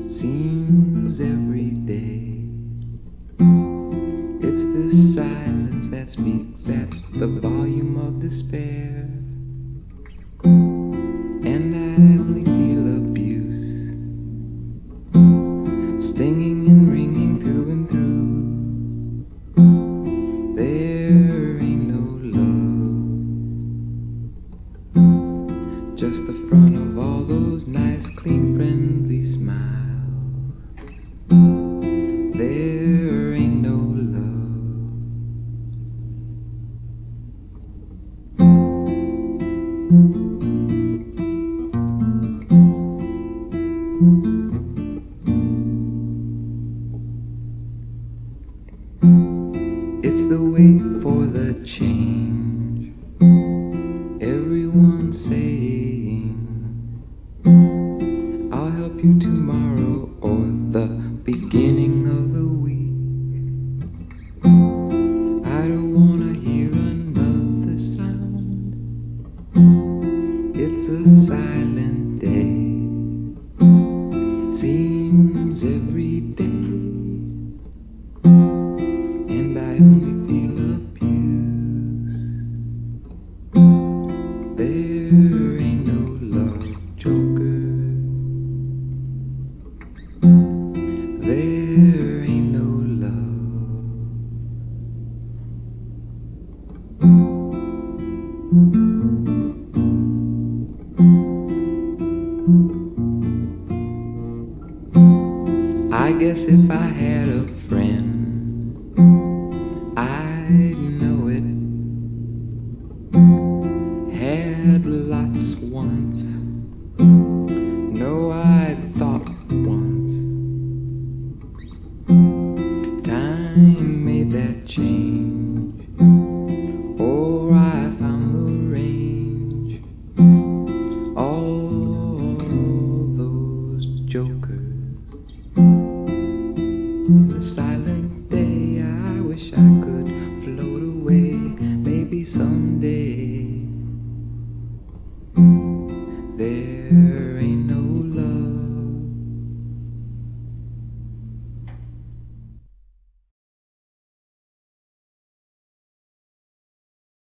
seems every day. It's the silence that speaks at the volume of despair. And I only feel abuse, stinging and ringing through and through. There ain't no love, just the front of all those nice, clean, friendly smiles. There ain't no love. It's the wait for the change. Everyone's saying, I'll help you tomorrow, or the beginning of the week. I don't wanna hear another sound. It's a silent day, seems every day. And I only feel abused. There ain't no love, Joker. There ain't no love. I guess if I had a